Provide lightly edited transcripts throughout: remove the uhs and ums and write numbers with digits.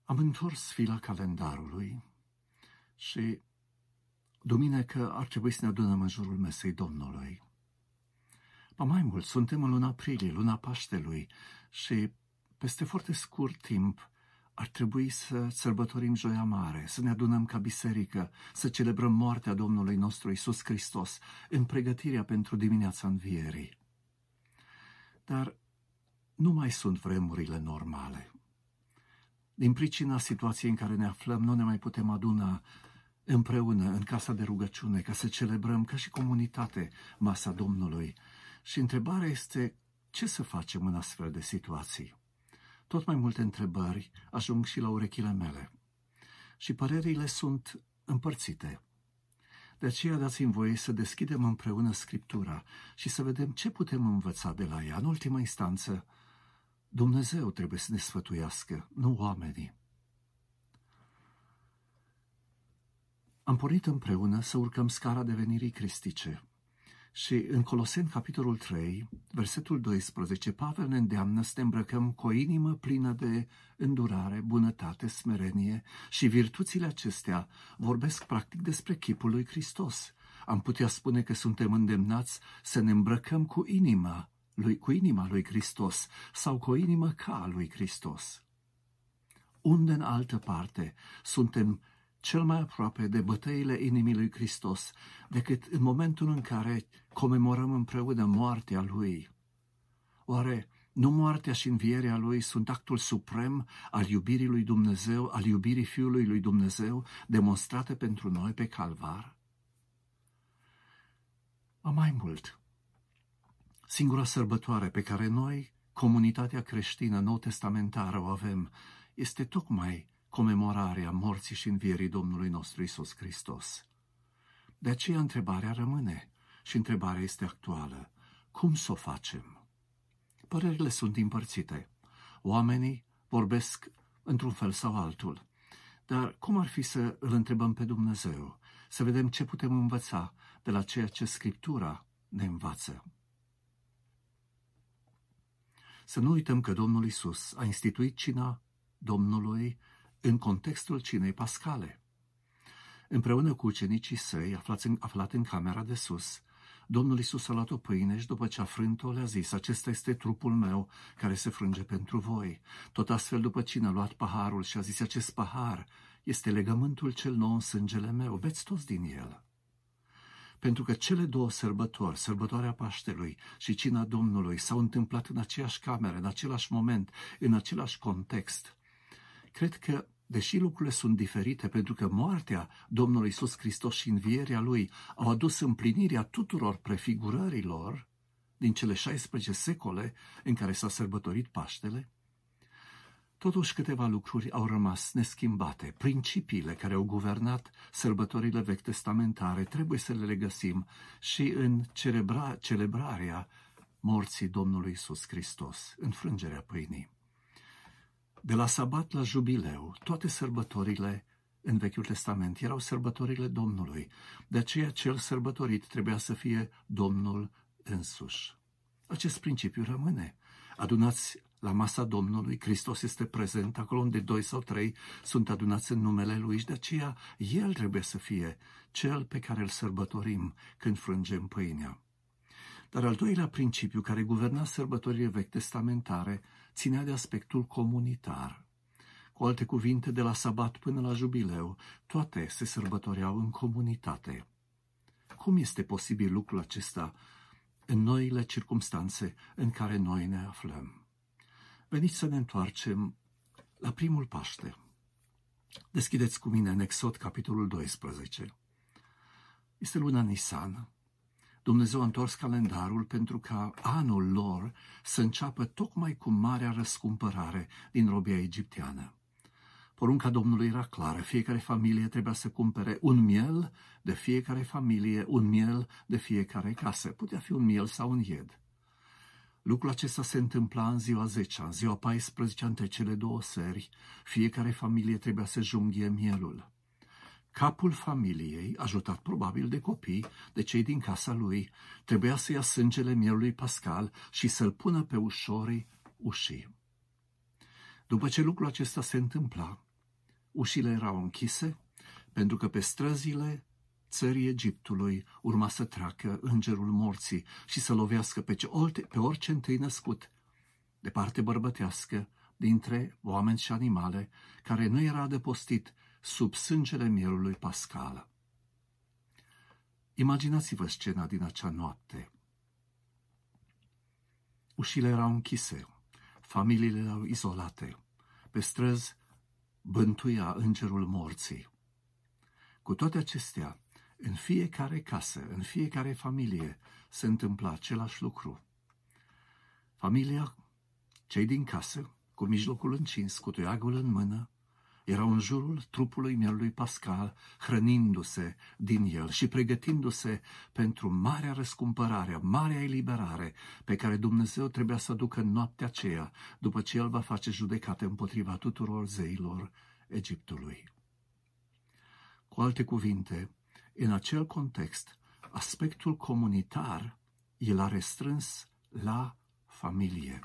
Am întors fila calendarului și duminică ar trebui să ne adunăm în jurul mesei Domnului. Mai mult, suntem în luna aprilie, luna Paștelui și peste foarte scurt timp ar trebui să sărbătorim Joia Mare, să ne adunăm ca biserică, să celebrăm moartea Domnului nostru Iisus Hristos în pregătirea pentru dimineața învierii. Dar nu mai sunt vremurile normale. Din pricina situației în care ne aflăm, nu ne mai putem aduna împreună în casa de rugăciune ca să celebrăm ca și comunitate masa Domnului. Și întrebarea este, ce să facem în astfel de situații? Tot mai multe întrebări ajung și la urechile mele. Și părerile sunt împărțite. De aceea dați-mi voie să deschidem împreună Scriptura și să vedem ce putem învăța de la ea. În ultima instanță, Dumnezeu trebuie să ne sfătuiască, nu oamenii. Am pornit împreună să urcăm scara devenirii cristice. Și în Coloseni, capitolul 3, versetul 12, Pavel ne îndeamnă să ne îmbrăcăm cu o inimă plină de îndurare, bunătate, smerenie și virtuțile acestea vorbesc practic despre chipul lui Hristos. Am putea spune că suntem îndemnați să ne îmbrăcăm cu inima lui Hristos sau cu o inimă ca a lui Hristos. Unde în altă parte suntem cel mai aproape de bătăile inimii lui Hristos decât în momentul în care comemorăm împreună moartea Lui? Oare nu moartea și învierea Lui sunt actul suprem al iubirii lui Dumnezeu, al iubirii Fiului lui Dumnezeu, demonstrate pentru noi pe Calvar? Mai mult, singura sărbătoare pe care noi, comunitatea creștină nou-testamentară, o avem, este tocmai comemorarea morții și învierii Domnului nostru Iisus Hristos. De aceea întrebarea rămâne și întrebarea este actuală. Cum să o facem? Părerile sunt împărțite. Oamenii vorbesc într-un fel sau altul. Dar cum ar fi să îl întrebăm pe Dumnezeu? Să vedem ce putem învăța de la ceea ce Scriptura ne învață. Să nu uităm că Domnul Iisus a instituit cina Domnului în contextul cinei pascale. Împreună cu ucenicii săi, aflat în camera de sus, Domnul Iisus a luat o pâine și după ce a frânt-o le-a zis, acesta este trupul meu care se frânge pentru voi. Tot astfel după cină a luat paharul și a zis, acest pahar este legământul cel nou în sângele meu, beți toți din el. Pentru că cele două sărbători, sărbătoarea Paștelui și cina Domnului, s-au întâmplat în aceeași cameră, în același moment, în același context. Cred că, deși lucrurile sunt diferite, pentru că moartea Domnului Iisus Hristos și învierea Lui au adus împlinirea tuturor prefigurărilor din cele 16 secole în care s-a sărbătorit Paștele, totuși câteva lucruri au rămas neschimbate. Principiile care au guvernat sărbătorile vechi testamentare trebuie să le regăsim și în celebrarea morții Domnului Iisus Hristos, înfrângerea pâinii. De la sabat la jubileu, toate sărbătorile în Vechiul Testament erau sărbătorile Domnului. De aceea cel sărbătorit trebuia să fie Domnul însuși. Acest principiu rămâne. Adunați la masa Domnului, Hristos este prezent acolo unde 2 sau 3 sunt adunați în numele Lui și de aceea El trebuie să fie cel pe care îl sărbătorim când frângem pâinea. Dar al doilea principiu care guverna sărbătorile vechi testamentare ținea de aspectul comunitar. Cu alte cuvinte, de la sabat până la jubileu, toate se sărbătoreau în comunitate. Cum este posibil lucrul acesta în noile circumstanțe în care noi ne aflăm? Veniți să ne întoarcem la primul Paște. Deschideți cu mine în Exod, capitolul 12. Este luna Nisan. Dumnezeu a întors calendarul pentru ca anul lor să înceapă tocmai cu marea răscumpărare din robia egipteană. Porunca Domnului era clară, fiecare familie trebuia să cumpere un miel de fiecare familie, un miel de fiecare casă. Putea fi un miel sau un ied. Lucrul acesta se întâmpla în ziua 10-a, în ziua 14-a, între cele două seri, fiecare familie trebuia să junghie mielul. Capul familiei, ajutat probabil de copii, de cei din casa lui, trebuia să ia sângele mielului pascal și să-l pună pe ușorii ușii. După ce lucrul acesta se întâmpla, Ușile erau închise, pentru că pe străzile țării Egiptului urma să treacă îngerul morții și să lovească pe orice întâi născut, de parte bărbătească, dintre oameni și animale, care nu era adăpostit sub sângele mielului pascal. Imaginați-vă scena din acea noapte. Ușile erau închise, familiile erau izolate, pe străzi bântuia îngerul morții. Cu toate acestea, în fiecare casă, în fiecare familie se întâmpla același lucru. Familia, cei din casă, cu mijlocul încins, cu toiagul în mână, erau în jurul trupului mielului pascal, hrănindu-se din el și pregătindu-se pentru marea răscumpărare, marea eliberare pe care Dumnezeu trebuia să ducă în noaptea aceea, după ce El va face judecate împotriva tuturor zeilor Egiptului. Cu alte cuvinte, în acel context, aspectul comunitar el a restrâns la familie.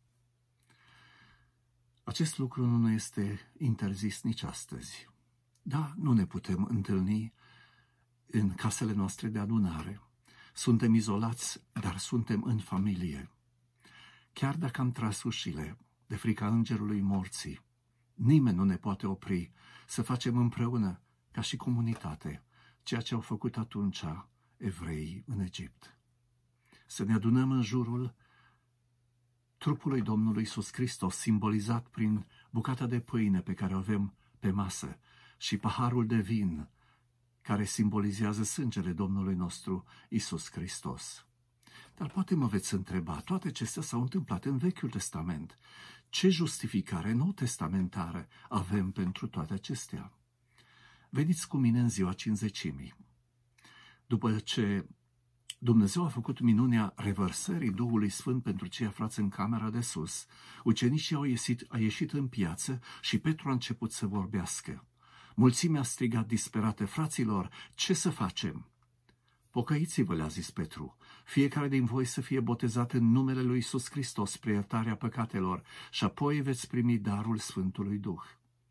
Acest lucru nu este interzis nici astăzi. Da, nu ne putem întâlni în casele noastre de adunare. Suntem izolați, dar suntem în familie. Chiar dacă am tras ușile de frica îngerului morții, nimeni nu ne poate opri să facem împreună, ca și comunitate, ceea ce au făcut atunci evreii în Egipt. Să ne adunăm în jurul trupului Domnului Iisus Hristos, simbolizat prin bucata de pâine pe care o avem pe masă și paharul de vin, care simbolizează sângele Domnului nostru Iisus Hristos. Dar poate mă veți întreba, toate acestea s-au întâmplat în Vechiul Testament. Ce justificare nou-testamentară avem pentru toate acestea? Veniți cu mine în ziua Cincizecimii. După ce Dumnezeu a făcut minunea revărsării Duhului Sfânt pentru cei aflați în camera de sus, ucenicii au ieșit în piață și Petru a început să vorbească. Mulțimea a strigat disperată: fraților, ce să facem? Pocăiți-vă, le-a zis Petru, fiecare din voi să fie botezat în numele lui Iisus Hristos spre iertarea păcatelor și apoi veți primi darul Sfântului Duh.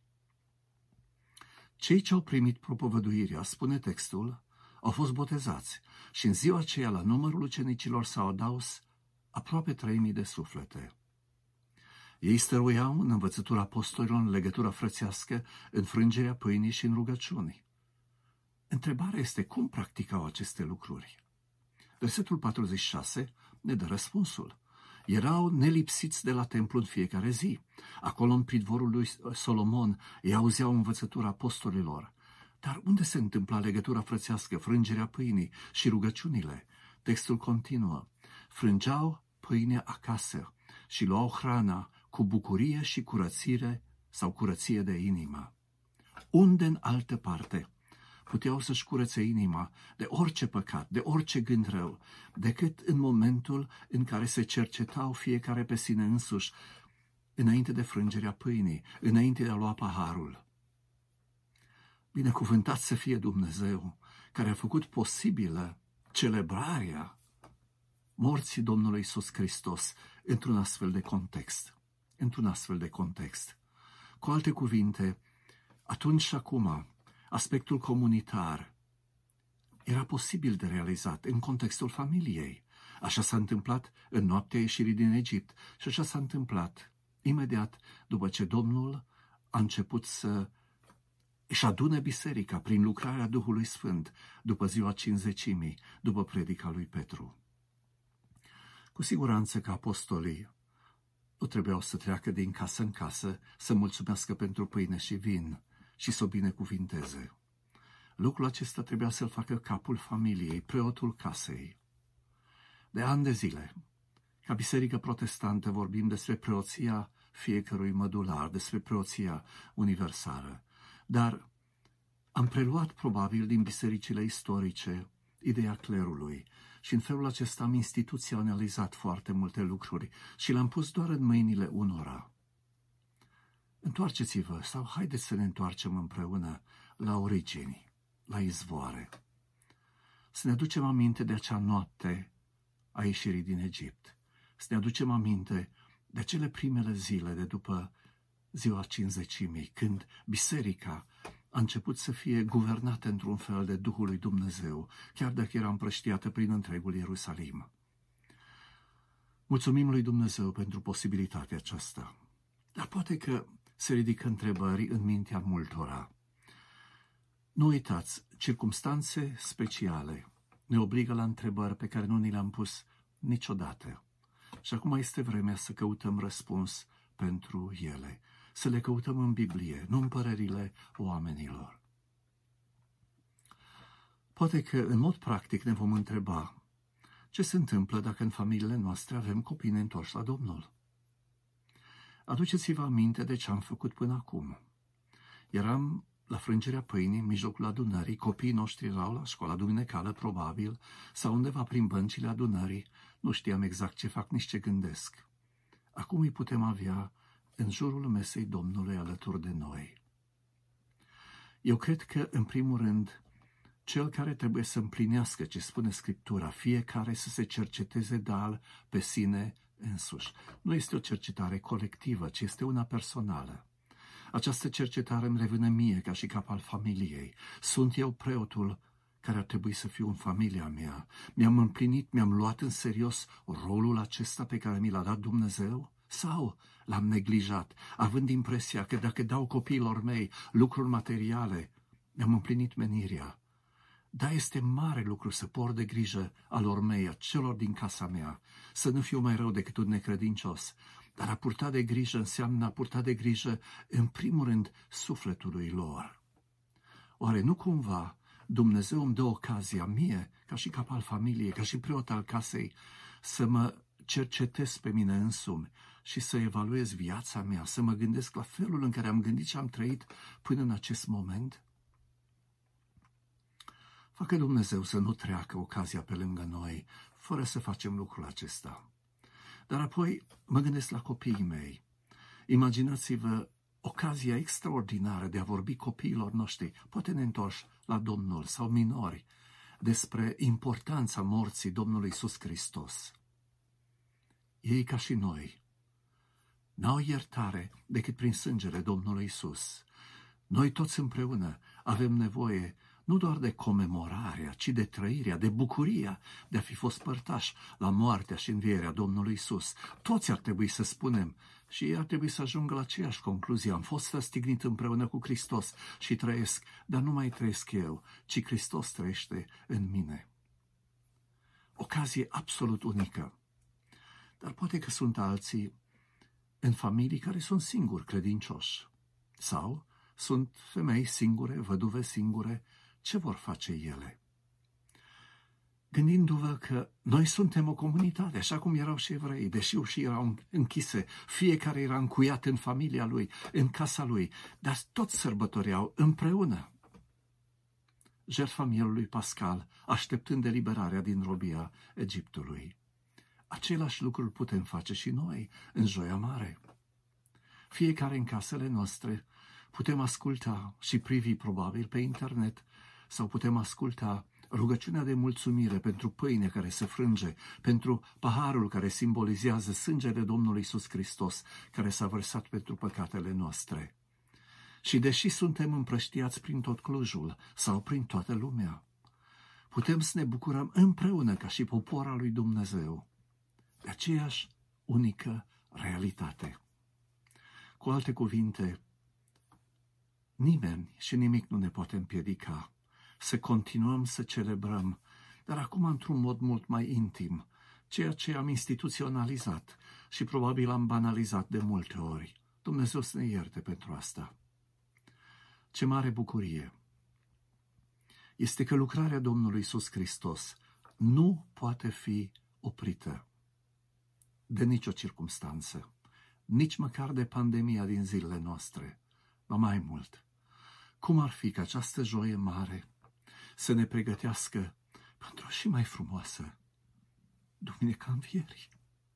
Cei ce au primit propovăduirea, spune textul, au fost botezați și în ziua aceea la numărul ucenicilor s-au adaus aproape 3000 de suflete. Ei stăruiau în învățătura apostolilor, în legătura frățească, în frângerea pâinii și în rugăciuni. Întrebarea este cum practicau aceste lucruri. Versetul 46 ne dă răspunsul. Erau nelipsiți de la templu în fiecare zi. Acolo, în pridvorul lui Solomon, ei auzeau învățătura apostolilor. Dar unde se întâmpla legătura frățească, frângerea pâinii și rugăciunile? Textul continuă. Frângeau pâinea acasă și luau hrana cu bucurie și curățire sau curăție de inimă. Unde în altă parte puteau să-și curățe inima de orice păcat, de orice gând rău, decât în momentul în care se cercetau fiecare pe sine însuși, înainte de frângerea pâinii, înainte de a lua paharul. Binecuvântat să fie Dumnezeu, care a făcut posibilă celebrarea morții Domnului Iisus Hristos într-un astfel de context. Într-un astfel de context. Cu alte cuvinte, atunci și acum, aspectul comunitar era posibil de realizat în contextul familiei. Așa s-a întâmplat în noaptea ieșirii din Egipt și așa s-a întâmplat imediat după ce Domnul a început să își adune biserica prin lucrarea Duhului Sfânt după ziua Cincizecimii, după predica lui Petru. Cu siguranță că apostolii nu trebuiau să treacă din casă în casă să mulțumească pentru pâine și vin și să o binecuvinteze. Lucrul acesta trebuia să-l facă capul familiei, preotul casei. De ani de zile, ca biserică protestantă, vorbim despre preoția fiecărui mădular, despre preoția universală. Dar am preluat probabil din bisericile istorice ideea clerului și în felul acesta am instituționalizat foarte multe lucruri și le-am pus doar în mâinile unora. Întoarceți-vă sau haideți să ne întoarcem împreună la origini, la izvoare. Să ne aducem aminte de acea noapte a ieșirii din Egipt. Să ne aducem aminte de cele primele zile de după ziua Cincizecimii, când biserica a început să fie guvernată într-un fel de Duhul lui Dumnezeu, chiar dacă era împrăștiată prin întregul Ierusalim. Mulțumim lui Dumnezeu pentru posibilitatea aceasta. Dar poate că se ridică întrebări în mintea multora. Nu uitați, circumstanțe speciale ne obligă la întrebări pe care nu ni le-am pus niciodată. Și acum este vremea să căutăm răspuns pentru ele, să le căutăm în Biblie, nu în părerile oamenilor. Poate că în mod practic ne vom întreba ce se întâmplă dacă în familiile noastre avem copii neîntorși la Domnul. Aduceți-vă aminte de ce am făcut până acum. Eram la frângerea pâinii, în mijlocul adunării, copiii noștri erau la școala duminicală, probabil, sau undeva prin băncile adunării, nu știam exact ce fac, nici ce gândesc. Acum îi putem avea în jurul mesei Domnului alături de noi. Eu cred că, în primul rând, cel care trebuie să împlinească ce spune Scriptura, fiecare să se cerceteze pe sine însuși. Nu este o cercetare colectivă, ci este una personală. Această cercetare îmi revine mie ca și cap al familiei. Sunt eu preotul care ar trebui să fiu în familia mea? Mi-am împlinit, mi-am luat în serios rolul acesta pe care mi l-a dat Dumnezeu? Sau l-am neglijat, având impresia că dacă dau copiilor mei lucruri materiale, mi-am împlinit menirea? Da, este mare lucru să port de grijă alor mei, a celor din casa mea, să nu fiu mai rău decât un necredincios. Dar a purta de grijă înseamnă a purta de grijă, în primul rând, sufletului lor. Oare nu cumva Dumnezeu îmi dă ocazia mie, ca și cap al familiei, ca și preot al casei, să mă cercetez pe mine însumi și să evaluez viața mea, să mă gândesc la felul în care am gândit și am trăit până în acest moment? Facă Dumnezeu să nu treacă ocazia pe lângă noi, fără să facem lucrul acesta. Dar apoi mă gândesc la copiii mei. Imaginați-vă ocazia extraordinară de a vorbi copiilor noștri, poate neîntorși la Domnul sau minori, despre importanța morții Domnului Iisus Hristos. Ei, ca și noi, n-au iertare decât prin sângele Domnului Iisus. Noi toți împreună avem nevoie nu doar de comemorarea, ci de trăirea, de bucuria de a fi fost părtași la moartea și învierea Domnului Iisus. Toți ar trebui să spunem și ei ar trebui să ajungă la aceeași concluzie. Am fost răstignit împreună cu Hristos și trăiesc, dar nu mai trăiesc eu, ci Hristos trăiește în mine. Ocazie absolut unică. Dar poate că sunt alții în familii care sunt singuri credincioși. Sau sunt femei singure, văduve singure. Ce vor face ele? Gândindu-vă că noi suntem o comunitate, așa cum erau și evrei, deși ușii erau închise, fiecare era încuiat în familia lui, în casa lui, dar toți sărbătoreau împreună jertfa mielului pascal, așteptând eliberarea din robia Egiptului. Același lucru putem face și noi în Joia Mare. Fiecare în casele noastre putem asculta și privi probabil pe internet sau putem asculta rugăciunea de mulțumire pentru pâine care se frânge, pentru paharul care simbolizează sângele Domnului Iisus Hristos care s-a vărsat pentru păcatele noastre. Și deși suntem împrăștiați prin tot Clujul sau prin toată lumea, putem să ne bucurăm împreună ca și popor al lui Dumnezeu de aceeași unică realitate. Cu alte cuvinte, nimeni și nimic nu ne poate împiedica să continuăm să celebrăm, dar acum într-un mod mult mai intim, ceea ce am instituționalizat și probabil am banalizat de multe ori. Dumnezeu să ne ierte pentru asta. Ce mare bucurie este că lucrarea Domnului Iisus Hristos nu poate fi oprită de nicio circumstanță, nici măcar de pandemia din zilele noastre, ba mai mult. Cum ar fi ca această joie mare să ne pregătească pentru o și mai frumoasă Duminica Învierii?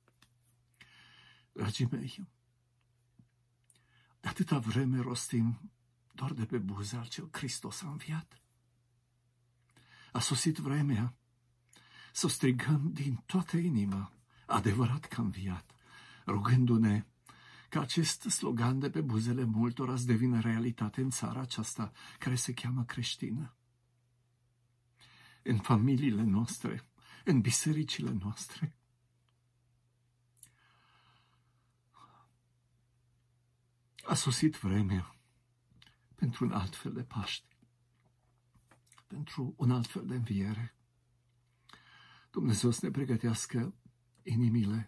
Dragii mei, de atâta vreme rostim doar de pe buze al cel Hristos a înviat. A sosit vremea să o strigăm din toată inima, adevărat că a înviat, rugându-ne ca acest slogan de pe buzele multora să devină realitate în țara aceasta care se cheamă creștină. În familiile noastre, în bisericile noastre. A sosit vremea pentru un alt fel de Paște, pentru un alt fel de înviere. Dumnezeu să ne pregătească inimile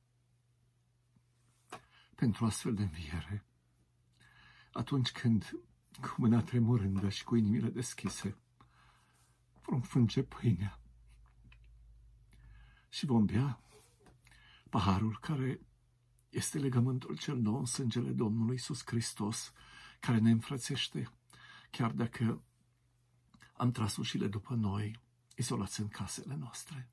pentru astfel de înviere. Atunci când, cu mâna tremurândă și cu inimile deschise, vom frânge pâinea și vom bea paharul care este legământul cel nou în sângele Domnului Iisus Hristos, care ne înfrățește, chiar dacă am tras ușile după noi, izolați în casele noastre.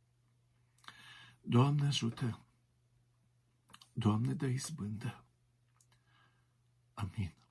Doamne ajută! Doamne dă izbândă! Amin.